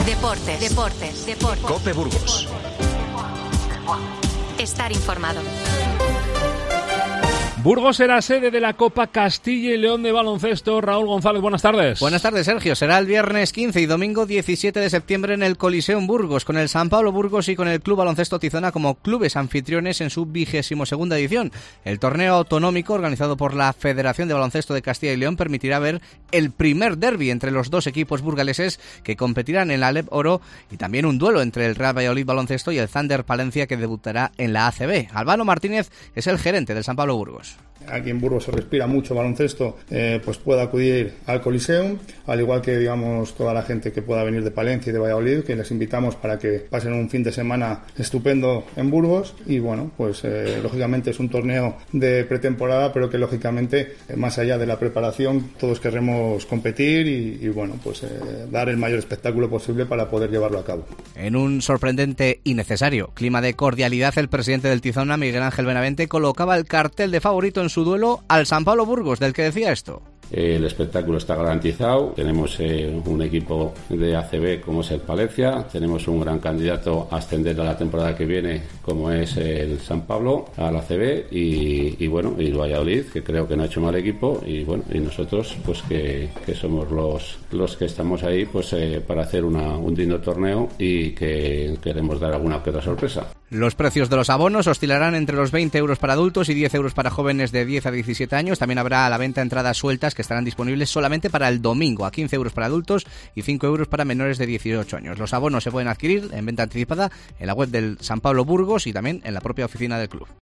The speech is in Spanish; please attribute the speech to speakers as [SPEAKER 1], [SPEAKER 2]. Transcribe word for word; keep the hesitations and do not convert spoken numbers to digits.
[SPEAKER 1] Deportes, deportes, deportes.
[SPEAKER 2] COPE Burgos.
[SPEAKER 1] Estar informado.
[SPEAKER 3] Burgos será sede de la Copa Castilla y León de baloncesto. Raúl González, buenas tardes.
[SPEAKER 4] Buenas tardes, Sergio. Será el viernes quince y domingo diecisiete de septiembre en el Coliseum Burgos, con el San Pablo Burgos y con el Club Baloncesto Tizona como clubes anfitriones en su vigésimo segunda edición. El torneo autonómico organizado por la Federación de Baloncesto de Castilla y León permitirá ver el primer derbi entre los dos equipos burgaleses que competirán en la Alep Oro, y también un duelo entre el Real Valladolid Baloncesto y el Thunder Palencia, que debutará en la A C B. Albano Martínez es el gerente del San Pablo Burgos.
[SPEAKER 5] Aquí en Burgos se respira mucho baloncesto, eh, pues pueda acudir al Coliseum, al igual que, digamos, toda la gente que pueda venir de Palencia y de Valladolid, que les invitamos para que pasen un fin de semana estupendo en Burgos. Y bueno, pues eh, lógicamente es un torneo de pretemporada, pero que lógicamente, eh, más allá de la preparación, todos querremos competir y, y bueno, pues eh, dar el mayor espectáculo posible para poder llevarlo a cabo.
[SPEAKER 4] En un sorprendente y necesario clima de cordialidad, el presidente del Tizona, Miguel Ángel Benavente, colocaba el cartel de favorito en su duelo al San Pablo Burgos, del que decía esto.
[SPEAKER 6] El espectáculo está garantizado, tenemos eh, un equipo de A C B como es el Palencia, tenemos un gran candidato a ascender a la temporada que viene como es el San Pablo a la A C B y, y bueno, y el Valladolid, que creo que no ha hecho mal equipo, y bueno, y nosotros pues que, que somos los, los que estamos ahí pues eh, para hacer una, un digno torneo y que queremos dar alguna que otra sorpresa.
[SPEAKER 4] Los precios de los abonos oscilarán entre los veinte euros para adultos y diez euros para jóvenes de diez a diecisiete años. También habrá a la venta entradas sueltas que estarán disponibles solamente para el domingo, a quince euros para adultos y cinco euros para menores de dieciocho años. Los abonos se pueden adquirir en venta anticipada en la web del San Pablo Burgos y también en la propia oficina del club.